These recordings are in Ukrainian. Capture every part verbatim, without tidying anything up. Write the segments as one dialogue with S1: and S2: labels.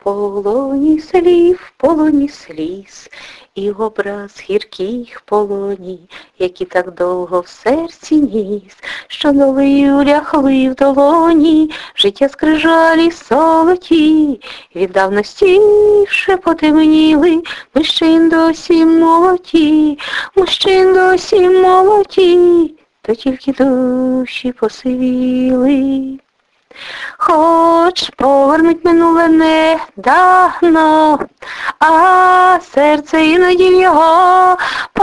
S1: полоні слів, полоні сліз, і образ гірких полоній, які так довго в серці ніс, що новою лягли в долоні, життя скрижалі солоті, від давності ще потемніли, мужчин досі молоді, мужчин досі молоді, то тільки душі посивіли. Хоч повернуть минуле недавно, а серце іноді в його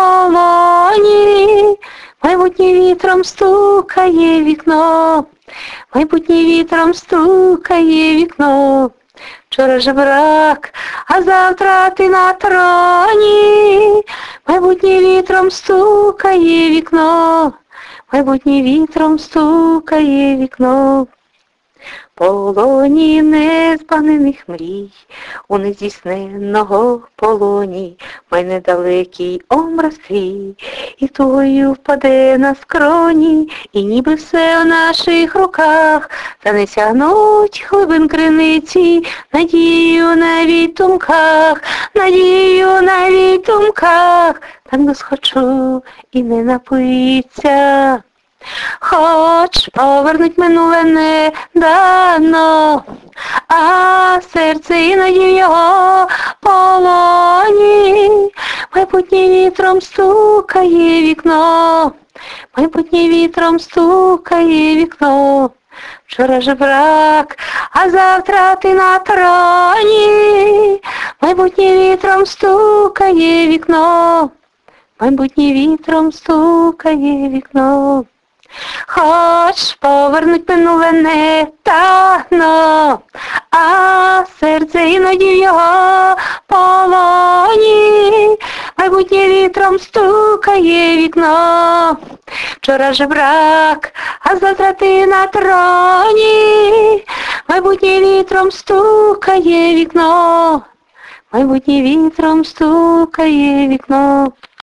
S1: полоні. Майбутнє вітром стукає вікно, майбутнє вітром стукає вікно. Вчора жебрак, а завтра ти на троні. Майбутнє вітром стукає вікно, майбутнє вітром стукає вікно. Полоні незбагнених мрій, у нездійсненного полоні, май недалекий образ твій, і тугою впаде на скроні, і ніби все в наших руках, та не сягнуть глибин криниці, надію навіть думках, надію навіть думках, так досхочу і не напиться. Хоч повернуть минуле недавно, а серце іноді в його полоні. Майбутнє вітром стукає вікно, майбутнє вітром стукає вікно. Вчора жебрак, а завтра ти на троні. Майбутнє вітром стукає вікно, майбутнє вітром стукає вікно. Хоч повернуть минуле недавно, а серце іноді в його полоні. Майбутнє вітром стукає вікно. Вчора жебрак, а завтра ти на троні. Майбутнє вітром стукає вікно, майбутнє вітром стукає вікно.